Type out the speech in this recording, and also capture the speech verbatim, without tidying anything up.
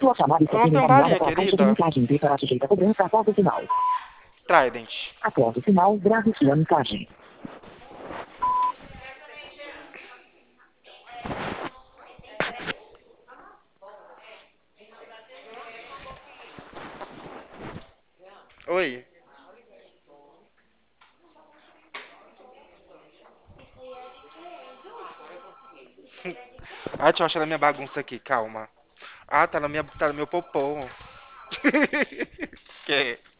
Sua chamada está Vamos sendo ter um encaminhada balinha, para a caixa de querida. mensagens e será sujeita a cobrança após o sinal. Trident. Após o sinal, grave sua mensagem. Oi. Ah, deixa eu achar na minha bagunça aqui, calma. Ah, tá na minha, tá no meu popô. Que?